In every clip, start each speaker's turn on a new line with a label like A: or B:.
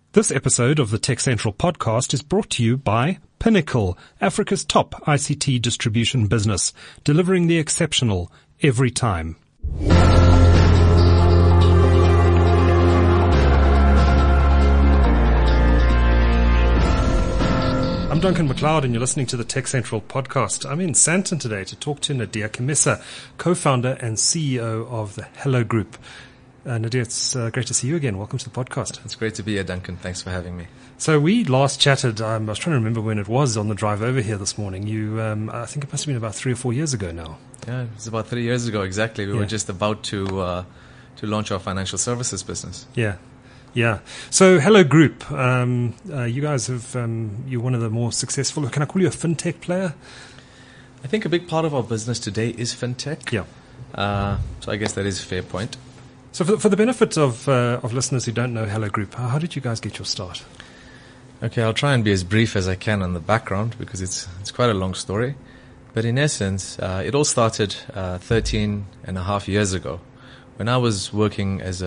A: This episode of the Tech Central podcast is brought to you by Pinnacle, Africa's top ICT distribution business, delivering the exceptional every time. I'm Duncan McLeod and you're listening to the Tech Central podcast. I'm in Sandton today to talk to Nadir Chamisa, co-founder and CEO of the Hello Group. Nadir, it's great to see you again. Welcome to the podcast.
B: It's great to be here, Duncan. Thanks for having me.
A: So we last chatted, I was trying to remember when it was on the drive over here this morning. You, I think it must have been about 3 or 4 years ago now.
B: Yeah, it was about 3 years ago, exactly. We were just about to launch our financial services business.
A: Yeah. So Hello Group, you guys have, you're one of the more successful, can I call you a fintech player?
B: I think a big part of our business today is fintech.
A: Yeah.
B: So I guess that is a fair point.
A: So for the benefit of listeners who don't know Hello Group, how did you guys get your start?
B: Okay, I'll try and be as brief as I can on the background because it's quite a long story. But in essence, it all started 13 and a half years ago when I was working at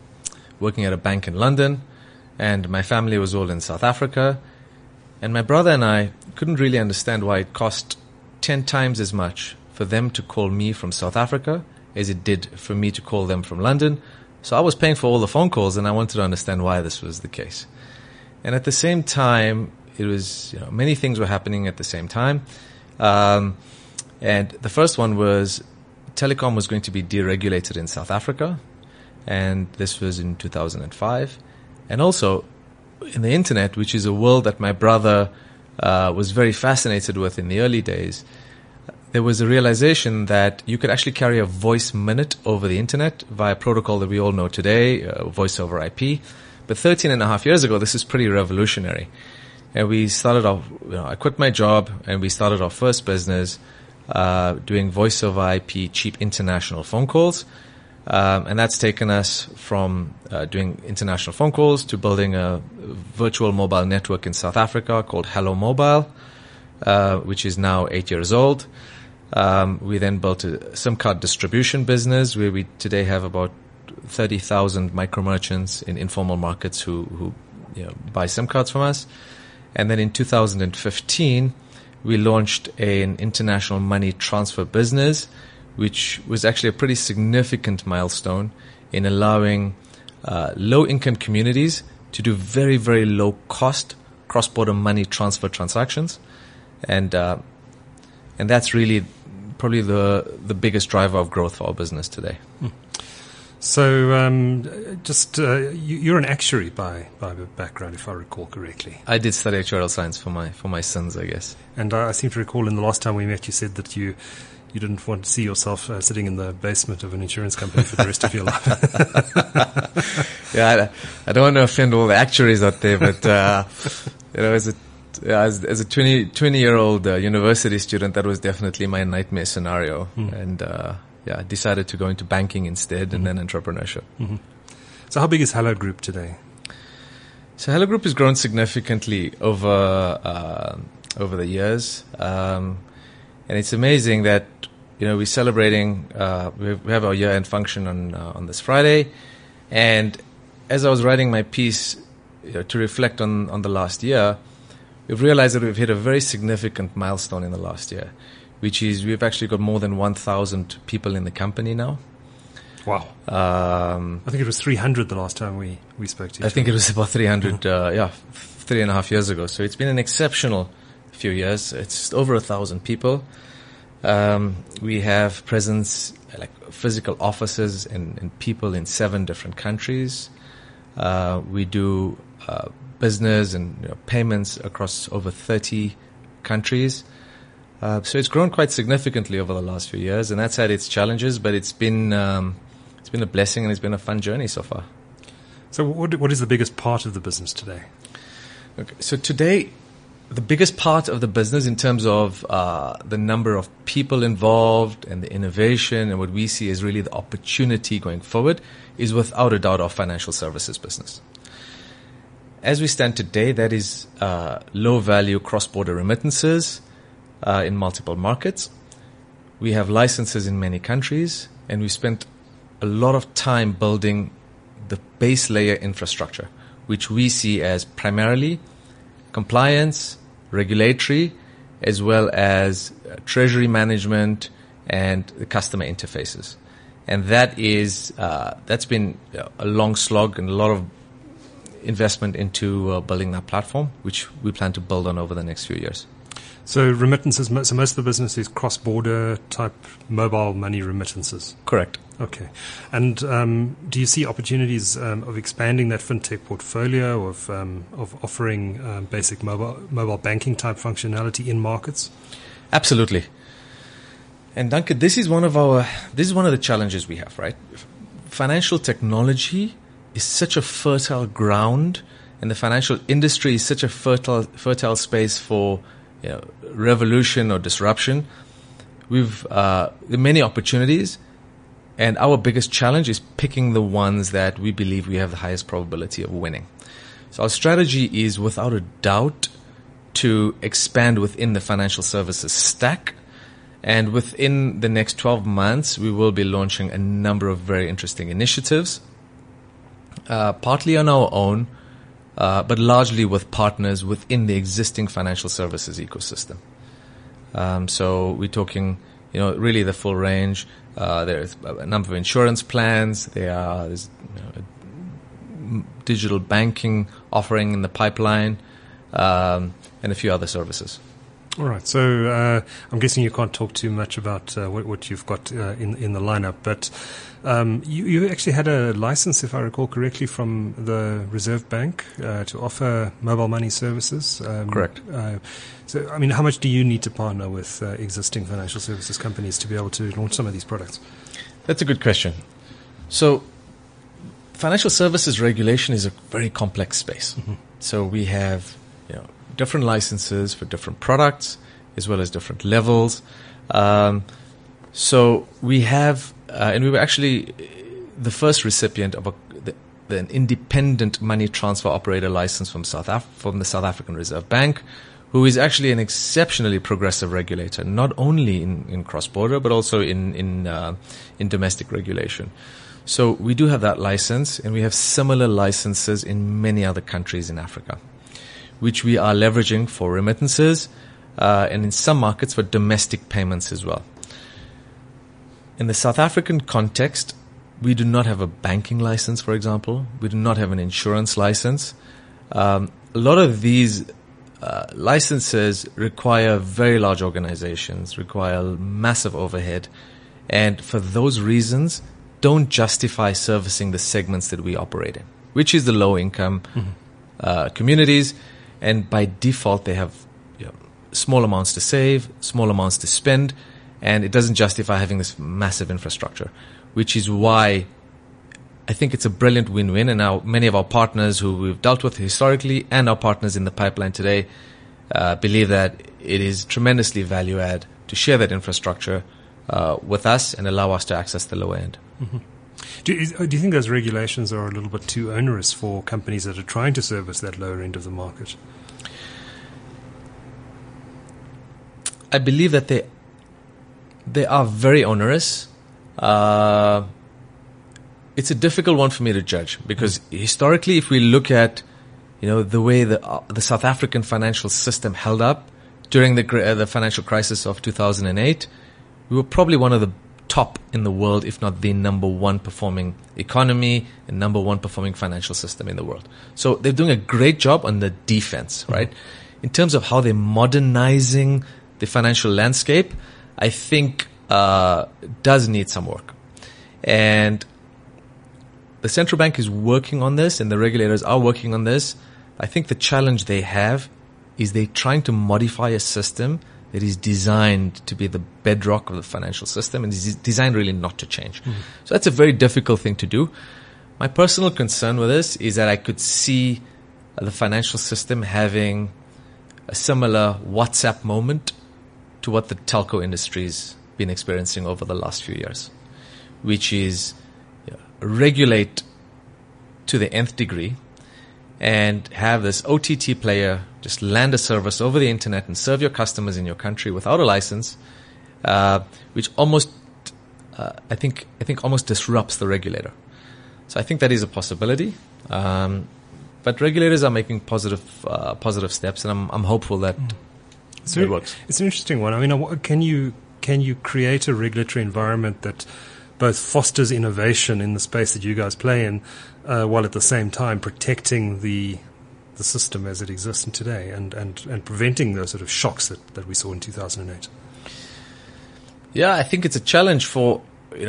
B: a bank in London, and my family was all in South Africa. And my brother and I couldn't really understand why it cost 10 times as much for them to call me from South Africa as it did for me to call them from London. So I was paying for all the phone calls, and I wanted to understand why this was the case. And at the same time, it was, many things were happening at the same time. And the first one was telecom was going to be deregulated in South Africa. And this was in 2005. And also in the internet, which is a world that my brother was very fascinated with in the early days, there was a realization that you could actually carry a voice minute over the internet via a protocol that we all know today, voice over IP. But 13 and a half years ago, this is pretty revolutionary. And we started off, I quit my job and we started our first business doing voice over IP cheap international phone calls. And that's taken us from doing international phone calls to building a virtual mobile network in South Africa called Hello Mobile, which is now 8 years old. We then built a SIM card distribution business where we today have about 30,000 micro merchants in informal markets who buy SIM cards from us. And then in 2015, we launched an international money transfer business, which was actually a pretty significant milestone in allowing low-income communities to do very, very low-cost cross-border money transfer transactions. And that's really probably the biggest driver of growth for our business today.
A: So you're an actuary by background, if I recall correctly.
B: I did study actuarial science for my sons, I guess.
A: And I seem to recall in the last time we met, you said that you didn't want to see yourself sitting in the basement of an insurance company for the rest of your life.
B: Yeah, I don't want to offend all the actuaries out there, but as a 20-year-old university student, that was definitely my nightmare scenario. And I decided to go into banking instead and then entrepreneurship.
A: So how big is Hello Group today?
B: So Hello Group has grown significantly over the years. And it's amazing that, we're celebrating, we have our year-end function on this Friday. And as I was writing my piece to reflect on the last year, we've realized that we've hit a very significant milestone in the last year, which is we've actually got more than 1,000 people in the company now.
A: Wow. I think it was 300 the last time we spoke to you.
B: I think it was about 300, 3.5 years ago. So it's been an exceptional few years. It's over 1,000 people. We have presence, like physical offices and people in 7 different countries. We do business and payments across over 30 countries. So it's grown quite significantly over the last few years, and that's had its challenges, but it's been a blessing and it's been a fun journey so far.
A: So what is the biggest part of the business today?
B: Okay, so today, the biggest part of the business in terms of the number of people involved and the innovation and what we see as really the opportunity going forward is without a doubt our financial services business. As we stand today, that is low-value cross-border remittances in multiple markets. We have licenses in many countries, and we spent a lot of time building the base layer infrastructure, which we see as primarily compliance, regulatory, as well as treasury management and the customer interfaces. And that's been a long slog and a lot of investment into building that platform, which we plan to build on over the next few years.
A: So remittances, so most of the business is cross-border type mobile money remittances?
B: Correct.
A: Okay. And do you see opportunities of expanding that fintech portfolio, of offering basic mobile banking type functionality in markets?
B: Absolutely. And Duncan, this is one of the challenges we have, right? Financial technology is such a fertile ground, and the financial industry is such a fertile space for revolution or disruption. There are many opportunities, and our biggest challenge is picking the ones that we believe we have the highest probability of winning. So our strategy is, without a doubt, to expand within the financial services stack. And within the next 12 months, we will be launching a number of very interesting initiatives, partly on our own, but largely with partners within the existing financial services ecosystem. So we're talking, really the full range. There's a number of insurance plans. There's a digital banking offering in the pipeline, and a few other services.
A: All right. So I'm guessing you can't talk too much about what you've got in the lineup, but you actually had a license, if I recall correctly, from the Reserve Bank to offer mobile money services.
B: Correct.
A: So, I mean, how much do you need to partner with existing financial services companies to be able to launch some of these products?
B: That's a good question. So financial services regulation is a very complex space. Mm-hmm. So we have different licenses for different products, as well as different levels. So we have, and we were actually the first recipient of an independent money transfer operator license from the South African Reserve Bank, who is actually an exceptionally progressive regulator, not only in cross-border, but also in domestic regulation. So we do have that license, and we have similar licenses in many other countries in Africa, which we are leveraging for remittances, and in some markets for domestic payments as well. In the South African context, we do not have a banking license, for example. We do not have an insurance license. A lot of these licenses require very large organizations, require massive overhead, and for those reasons, don't justify servicing the segments that we operate in, which is the low-income communities. And by default, they have small amounts to save, small amounts to spend, and it doesn't justify having this massive infrastructure, which is why I think it's a brilliant win-win. And now many of our partners who we've dealt with historically and our partners in the pipeline today believe that it is tremendously value-add to share that infrastructure with us and allow us to access the lower end.
A: Mm-hmm. Do you think those regulations are a little bit too onerous for companies that are trying to service that lower end of the market?
B: I believe that they are very onerous. It's a difficult one for me to judge because historically, if we look at the way the South African financial system held up during the financial crisis of 2008, we were probably one of the top in the world, if not the number one performing economy and number one performing financial system in the world. So they're doing a great job on the defense, right? In terms of how they're modernizing the financial landscape, I think does need some work. And the central bank is working on this and the regulators are working on this. I think the challenge they have is they're trying to modify a system that is designed to be the bedrock of the financial system and is designed really not to change. Mm-hmm. So that's a very difficult thing to do. My personal concern with this is that I could see the financial system having a similar WhatsApp moment to what the telco industry's been experiencing over the last few years, which is regulate to the nth degree and have this OTT player just land a service over the internet and serve your customers in your country without a license, which almost, I think almost disrupts the regulator. So I think that is a possibility. But but regulators are making positive steps, and I'm hopeful that it works.
A: It's an interesting one. I mean, can you create a regulatory environment that both fosters innovation in the space that you guys play in, while at the same time protecting the system as it exists today, and preventing those sort of shocks that we saw in 2008?
B: Yeah, I think it's a challenge for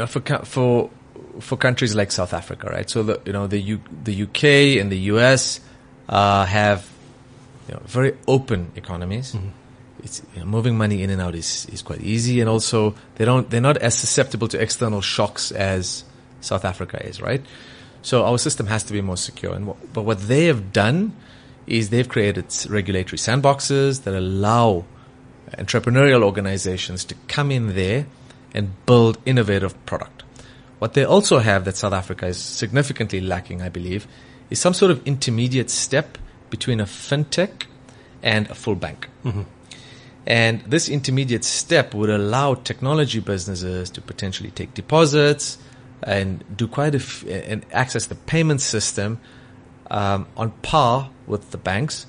B: countries like South Africa, right? So the UK and the US have very open economies. Mm-hmm. It's moving money in and out is quite easy, and also they're not as susceptible to external shocks as South Africa is, right? So our system has to be more secure. But what they have done is they've created regulatory sandboxes that allow entrepreneurial organizations to come in there and build innovative product. What they also have that South Africa is significantly lacking, I believe, is some sort of intermediate step between a fintech and a full bank. Mm-hmm. And this intermediate step would allow technology businesses to potentially take deposits and do and access the payment system on par with the banks,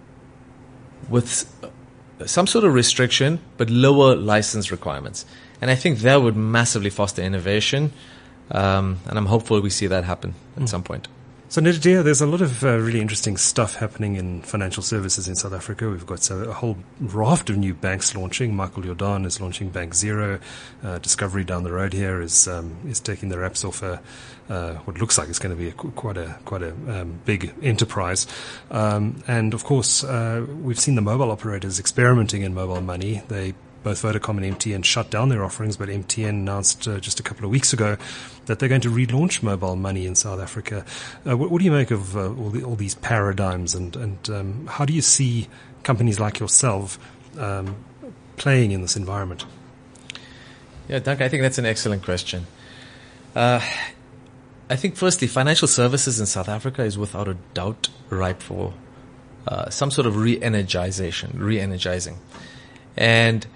B: with some sort of restriction but lower license requirements. And I think that would massively foster innovation, and I'm hopeful we see that happen at some point.
A: So, Nadia, there's a lot of really interesting stuff happening in financial services in South Africa. We've got a whole raft of new banks launching. Michael Jordan is launching Bank Zero. Discovery down the road here is taking their apps off what looks like it's going to be quite a big enterprise. And of course, we've seen the mobile operators experimenting in mobile money. Both Vodacom and MTN shut down their offerings, but MTN announced just a couple of weeks ago that they're going to relaunch mobile money in South Africa. What do you make of all these paradigms, and how do you see companies like yourself playing in this environment?
B: Yeah, Doug, I think that's an excellent question. I think firstly, financial services in South Africa is without a doubt ripe for some sort of re-energizing. And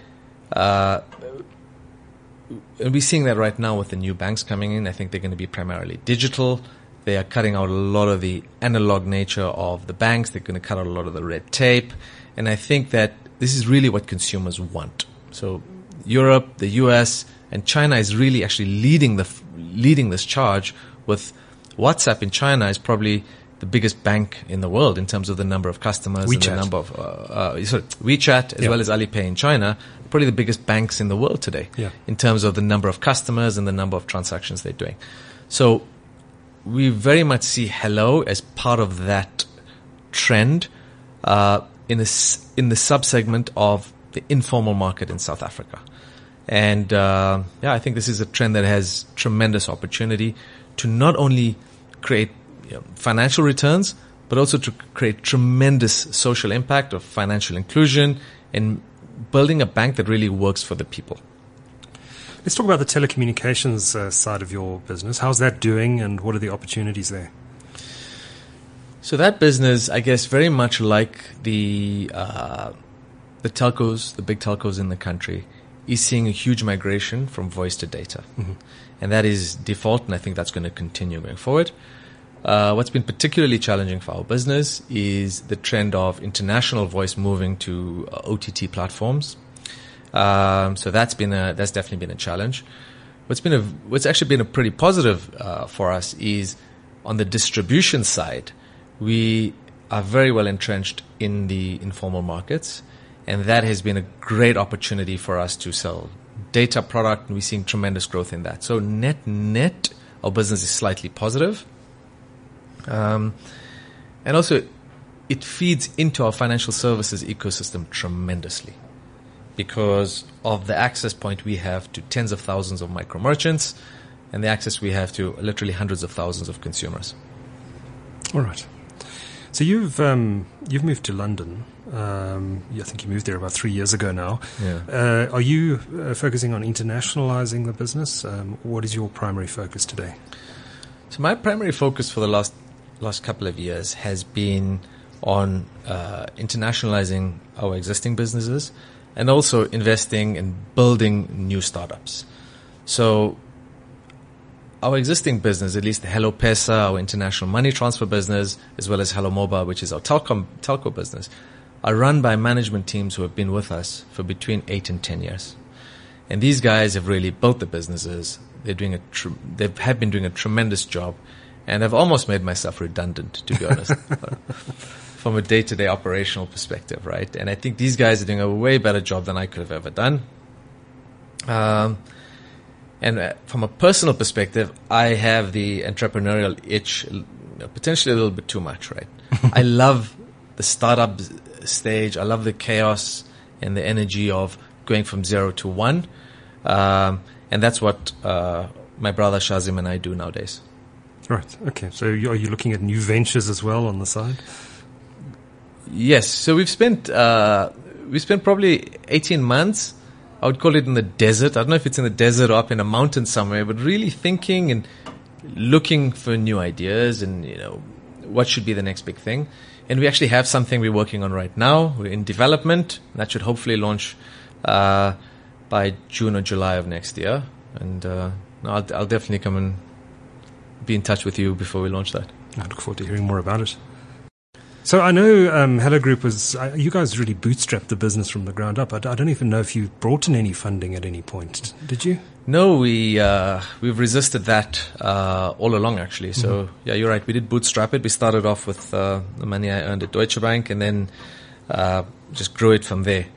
B: we're seeing that right now with the new banks coming in. I think they're going to be primarily digital. They are cutting out a lot of the analog nature of the banks. They're going to cut out a lot of the red tape. And I think that this is really what consumers want. So Europe, the US, and China is really actually leading this charge, with WhatsApp in China is probably the biggest bank in the world in terms of the number of customers
A: WeChat.
B: And the number of WeChat as well as Alipay in China, probably the biggest banks in the world today in terms of the number of customers and the number of transactions they're doing. So we very much see Hello as part of that trend in the subsegment of the informal market in South Africa. And I think this is a trend that has tremendous opportunity to not only create financial returns, but also to create tremendous social impact of financial inclusion and building a bank that really works for the people.
A: Let's talk about the telecommunications side of your business. How's that doing, and what are the opportunities there?
B: So that business, I guess, very much like the telcos, the big telcos in the country, is seeing a huge migration from voice to data. Mm-hmm. And that is default, and I think that's going to continue going forward. What's been particularly challenging for our business is the trend of international voice moving to OTT platforms. So that's definitely been a challenge. What's actually been a pretty positive for us is on the distribution side, we are very well entrenched in the informal markets, and that has been a great opportunity for us to sell data product, and we're seeing tremendous growth in that. So net, our business is slightly positive. And also, it feeds into our financial services ecosystem tremendously because of the access point we have to tens of thousands of micro merchants and the access we have to literally hundreds of thousands of consumers.
A: All right. So you've moved to London. I think you moved there about 3 years ago now.
B: Yeah.
A: Are you focusing on internationalizing the business? What is your primary focus today?
B: So my primary focus for the last couple of years has been on internationalizing our existing businesses and also investing and building new startups. So our existing business, at least the Hello Pesa, our international money transfer business, as well as Hello Mobile, which is our telco business, are run by management teams who have been with us for between 8 and 10 years. And these guys have really built the businesses. They have been doing a tremendous job. And I've almost made myself redundant, to be honest, from a day-to-day operational perspective, right? And I think these guys are doing a way better job than I could have ever done. And from a personal perspective, I have the entrepreneurial itch, potentially a little bit too much, right? I love the startup stage. I love the chaos and the energy of going from 0 to 1. And that's what my brother Shazim and I do nowadays.
A: Right. Okay. So are you looking at new ventures as well on the side?
B: Yes. So we've spent probably 18 months. I would call it in the desert. I don't know if it's in the desert or up in a mountain somewhere, but really thinking and looking for new ideas and, what should be the next big thing. And we actually have something we're working on right now. We're in development. That should hopefully launch by June or July of next year. And I'll definitely come and be in touch with you before we launch that.
A: I look forward to hearing more about it. So I know Hello Group you guys really bootstrapped the business from the ground up. I don't even know if you brought in any funding at any point. Did you?
B: No, we've resisted that all along, actually. So, yeah, you're right. We did bootstrap it. We started off with the money I earned at Deutsche Bank and then just grew it from there.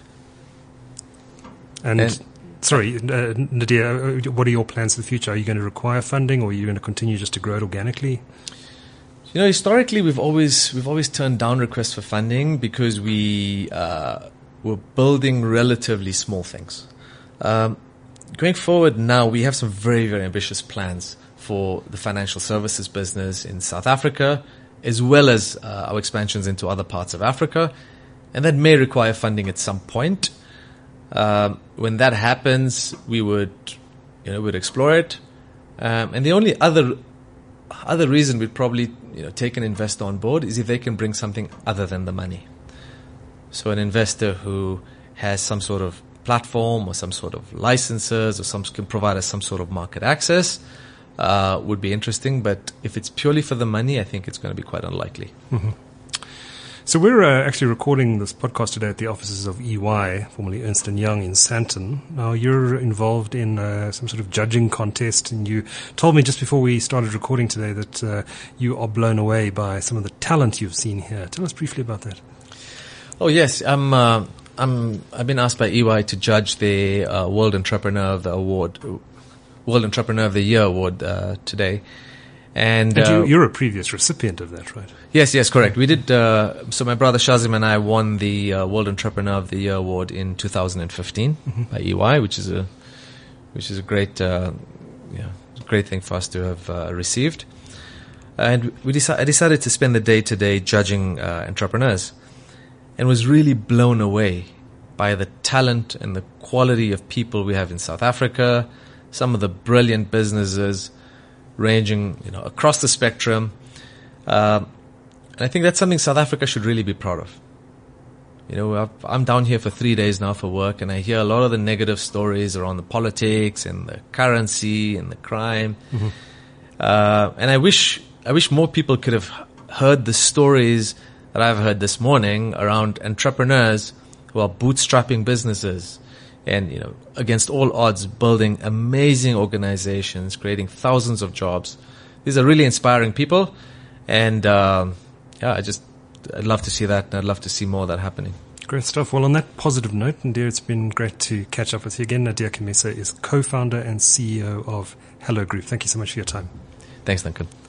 A: And sorry, Nadir, what are your plans for the future? Are you going to require funding or are you going to continue just to grow it organically?
B: Historically, we've always turned down requests for funding because we were building relatively small things. Going forward now, we have some very, very ambitious plans for the financial services business in South Africa, as well as our expansions into other parts of Africa. And that may require funding at some point. When that happens, we would explore it. And the only other reason we'd probably take an investor on board is if they can bring something other than the money. So an investor who has some sort of platform or some sort of licenses or can provide us some sort of market access would be interesting. But if it's purely for the money, I think it's going to be quite unlikely.
A: Mm-hmm. So we're actually recording this podcast today at the offices of EY, formerly Ernst & Young in Sandton. Now, you're involved in some sort of judging contest, and you told me just before we started recording today that you are blown away by some of the talent you've seen here. Tell us briefly about that.
B: Oh, yes. I've been asked by EY to judge the World Entrepreneur of the Year award today. And
A: you're a previous recipient of that, right?
B: Yes, correct. We did. So my brother Shazim and I won the World Entrepreneur of the Year award in 2015 by EY, which is a great thing for us to have received. And I decided to spend the day today judging entrepreneurs, and was really blown away by the talent and the quality of people we have in South Africa. Some of the brilliant businesses ranging, across the spectrum. And I think that's something South Africa should really be proud of. I'm down here for 3 days now for work, and I hear a lot of the negative stories around the politics and the currency and the crime. Mm-hmm. And I wish more people could have heard the stories that I've heard this morning around entrepreneurs who are bootstrapping businesses and, against all odds, building amazing organizations, creating thousands of jobs. These are really inspiring people. And, I'd love to see that, and I'd love to see more of that happening.
A: Great stuff. Well, on that positive note, Nadir, it's been great to catch up with you again. Nadir Khemisa is co-founder and CEO of Hello Group. Thank you so much for your time.
B: Thanks, Duncan.